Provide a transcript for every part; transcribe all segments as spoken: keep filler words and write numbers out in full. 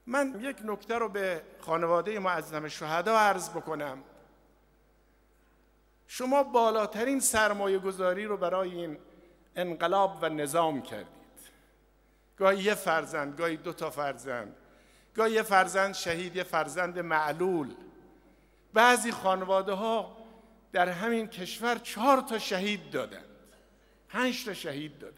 من یک نکته رو به خانواده معظم شهدا عرض بکنم. شما بالاترین سرمایه گذاری رو برای این انقلاب و نظام کردید. گاهی یه فرزند، گاهی دو تا فرزند، گاهی یه فرزند شهید، یه فرزند معلول. بعضی خانواده ها در همین کشور چهار تا شهید دادند، پنج تا شهید دادند.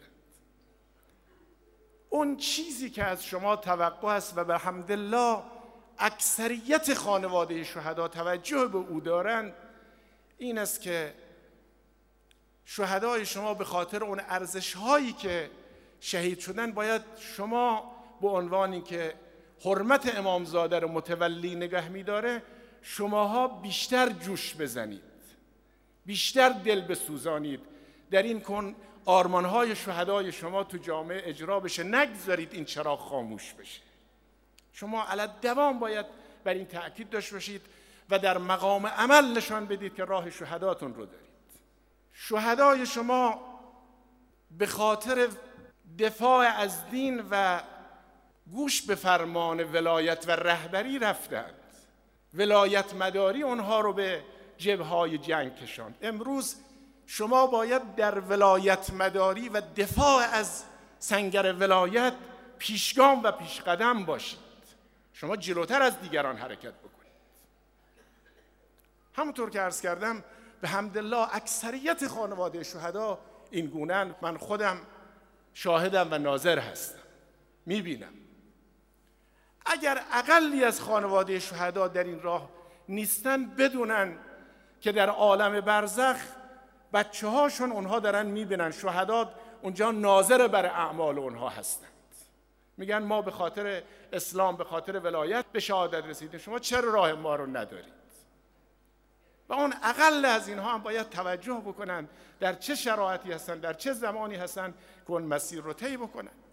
اون چیزی که از شما توقع است و به حمدالله اکثریت خانواده شهدا توجه به او دارند، این است که شهدای شما به خاطر اون ارزش‌هایی که شهید شدن باید شما به عنوانی که حرمت امامزاده رو متولی نگه می‌داره، شماها بیشتر جوش بزنید، بیشتر دل بسوزانید در این کن آرمان‌های شهدای شما تو جامعه اجرا بشه. نگذارید این چراغ خاموش بشه. شما علی دوام باید بر این تأکید داشته باشید و در مقام عمل نشان بدید که راه شهداتون رو دارید. شهدای شما به خاطر دفاع از دین و گوش به فرمان ولایت و رهبری رفتند. ولایت مداری اونها رو به جبهه‌های جنگ کشاند. امروز شما باید در ولایت مداری و دفاع از سنگر ولایت پیشگام و پیشقدم باشید. شما جلوتر از دیگران حرکت بکنید. همونطور که عرض کردم به حمدالله اکثریت خانواده شهدا این گونه‌اند. من خودم شاهدم و ناظر هستم، میبینم. اگر اقلی از خانواده شهدا در این راه نیستن، بدونن که در عالم برزخ بچه هاشون اونها دارن میبینن، شهدا اونجا ناظر بر اعمال اونها هستند. میگن ما به خاطر اسلام، به خاطر ولایت به شهادت رسیدیم، شما چرا راه ما رو ندارید؟ و اون اقل از اینها هم باید توجه بکنن در چه شرایطی هستن، در چه زمانی هستن که اون مسیر رو طی بکنن.